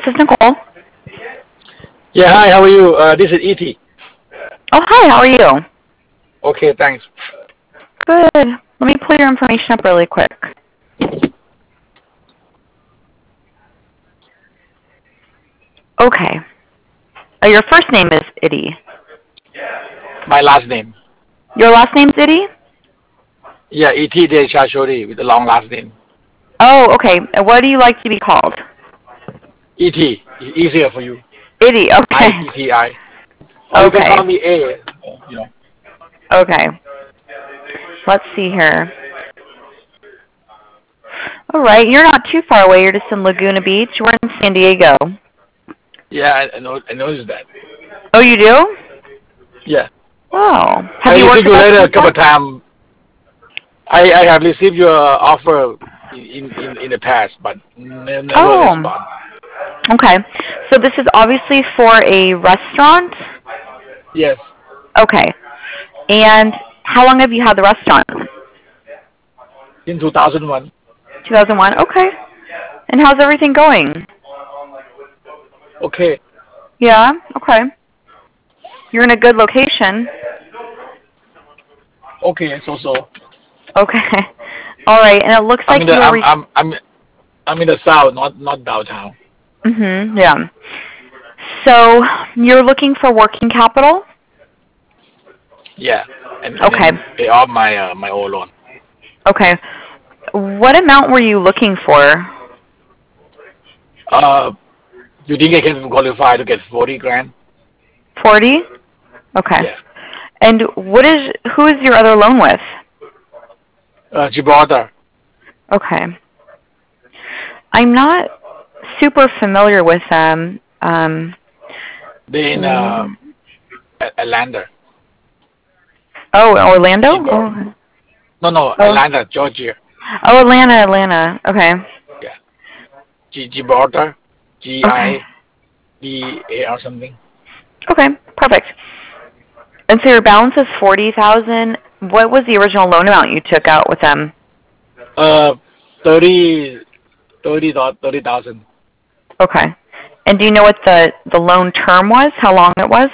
is Nicole. Yeah, hi, how are you? This is E.T. Oh, hi, how are you? Okay, thanks. Good. Let me pull your information up really quick. Okay. Your first name is Iddy. My last name. Your last name's Iddy? Yeah, E.T. Deshashori with a long last name. Oh, okay. What do you like to be called? E.T. Easier for you. Iddy, okay. I-T-T-I. Or you can Okay. call me A. You know. Okay. Let's see here. All right, you're not too far away. You're just in Laguna Beach. We're in San Diego. Yeah, I noticed that. Oh, you do? Yeah. Oh. I Have you worked received with your us letter a couple before? of times. I have received your offer in the past, but never Oh. respond. Okay. So this is obviously for a restaurant? Yes. Okay. And how long have you had the restaurant? In 2001. 2001. Okay. And how's everything going? Okay. Yeah. Okay. You're in a good location. Okay. So. Okay. All right. And it looks I'm like in the you are. I'm in the south, not downtown. Yeah. So you're looking for working capital. Yeah. And Okay. then pay off my old loan. Okay. What amount were you looking for? Uh, you think I can qualify to get 40 grand? 40. Okay. Yeah. And who is your other loan with? Gibraltar. Okay. I'm not super familiar with them. They in mm, Atlanta. oh, Orlando? Gibraltar. Oh. No, Oh. Atlanta, Georgia. Oh, Atlanta. Okay. Yeah. Gibraltar. Okay. Gibraltar something. Okay. Perfect. And so your balance is 40,000. What was the original loan amount you took out with them? Uh, 30, 30,000. Okay. And do you know what the loan term was? How long it was?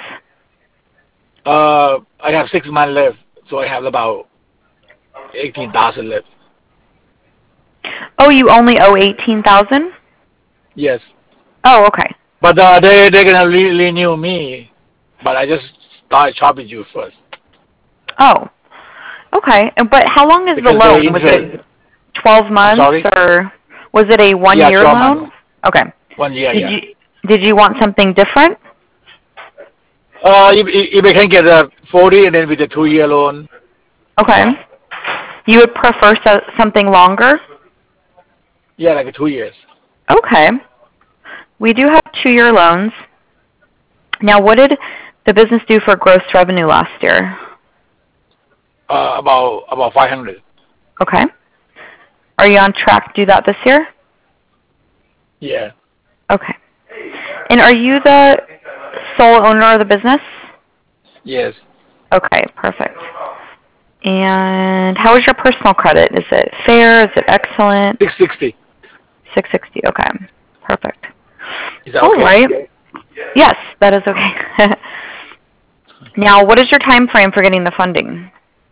I have 6 months left, so I have about 18,000 left. Oh, you only owe 18,000? Yes. Oh, okay. But they're gonna renew me, but I just started shopping you first Oh, okay. But how long is the because the loan? Was interest. it 12 I'm months sorry. or was it a Yeah, one-year 12 months. loan? Okay. 1 year. Did Yeah. you did you want something different? If I can get a 40 and then with a 2 year loan. Okay. You would prefer something longer? Yeah, like 2 years. Okay. We do have 2-year loans. Now, what did the business do for gross revenue last year? About 500. Okay. Are you on track to do that this year? Yeah. Okay. And are you the sole owner of the business? Yes. Okay, perfect. And how is your personal credit? Is it fair? Is it excellent? 660. 660. Okay. Perfect. Is that All okay? right. Yes, that is okay. Now, what is your time frame for getting the funding?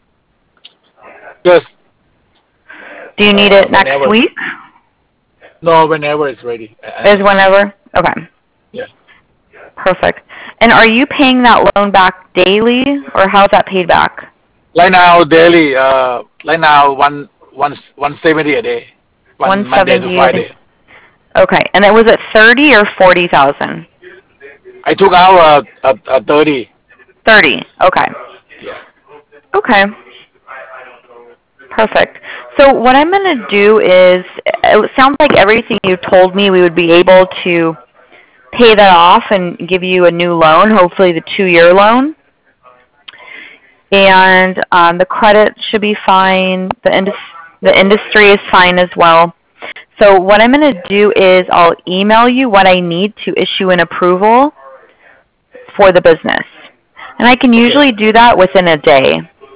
Just Do you need it next whenever. week? No, whenever it's ready. Is Anytime. whenever? Okay. Yeah. Perfect. And are you paying that loan back daily, or how's that paid back? Right now, daily. Right now, 170 a day. One Monday to 170 a day. Friday. Okay. And it was at 30 or 40,000? I took out a 30. 30. Okay. Yeah. Okay. Perfect. So what I'm going to do is, it sounds like everything you told me we would be able to pay that off and give you a new loan, hopefully the 2-year loan. And the credit should be fine. The industry is fine as well. So what I'm going to do is I'll email you what I need to issue an approval for the business. And I can Okay. usually do that within a day.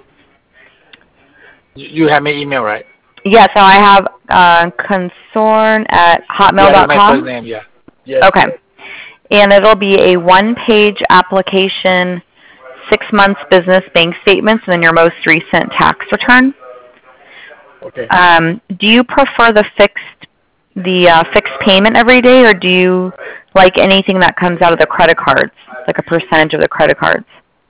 You have my email, right? Yes, so I have concern at Yeah, that's my first hotmail.com. name. Yeah. Yes. Okay. And it'll be a one-page application, 6 months business bank statements, and then your most recent tax return. Okay. Do you prefer the fixed payment every day, or do you like anything that comes out of the credit cards, like a percentage of the credit cards?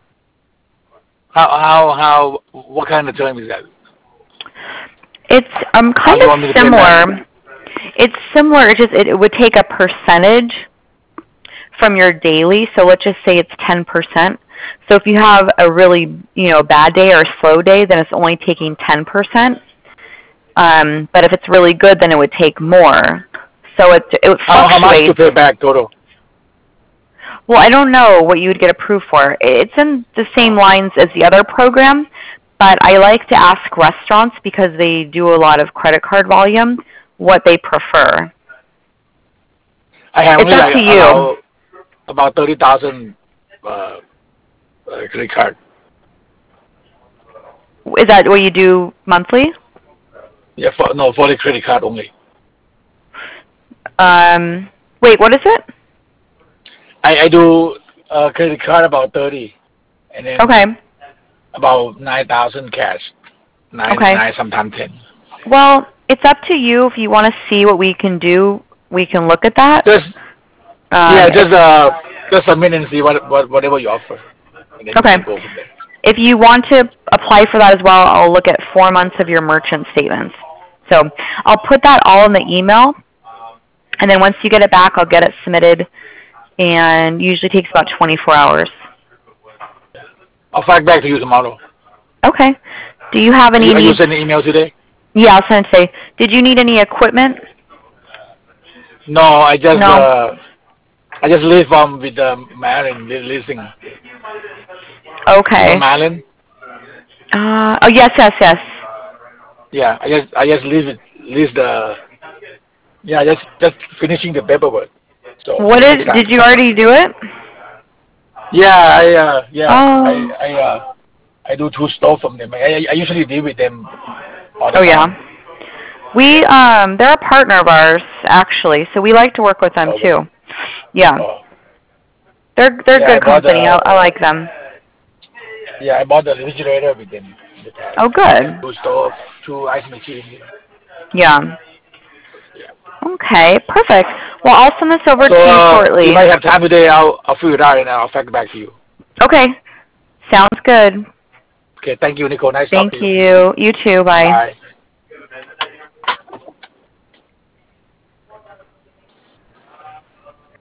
What kind of term is that? It's How kind do you of want me to pay back? similar. It's similar. It's just it would take a percentage from your daily. So let's just say it's 10%. So if you have a really bad day or a slow day, then it's only taking 10%. But if it's really good, then it would take more. So it would fluctuate. How much to pay back total? Well, I don't know what you would get approved for. It's in the same lines as the other program, but I like to ask restaurants, because they do a lot of credit card volume, what they prefer. I have It's only up to you. about 30,000 credit card. Is that what you do monthly? Yeah, for the credit card only. Wait, what is it? I do credit card about 30, and then Okay. about 9,000 cash. Okay. 9, sometimes 10. Well, it's up to you. If you want to see what we can do, we can look at that. Just submit and see whatever you offer, and then Okay. we go from there. If you want to apply for that as well, I'll look at 4 months of your merchant statements. So I'll put that all in the email, and then once you get it back, I'll get it submitted, and usually takes about 24 hours. I'll fax back to you tomorrow. Okay. Do you have any Are you needs? sending email today? Yeah, I'll send it today. Did you need any equipment? No, I just No. live with Marilyn leasing. Okay. You know Marilyn? Oh, yes. Yeah, I just lease the. Yeah, just finishing the paperwork. So next time. Did you already do it? Yeah, Oh. I do 2 stores from them. I usually deal with them all the Oh, time. yeah. They're a partner of ours, actually, so we like to work with them too. Yeah. Oh. They're Yeah, good company. I like them. Yeah, I bought the refrigerator with them in the past. Oh, good. 2 stove, 2 ice machines. Yeah. Yeah. Okay, perfect. Well, I'll send this over to you shortly. You might have time today. I'll figure it out and I'll fax it back to you. Okay. Sounds good. Okay, thank you, Nicole. Nice Thank talking to you. you. You too. Bye. Bye.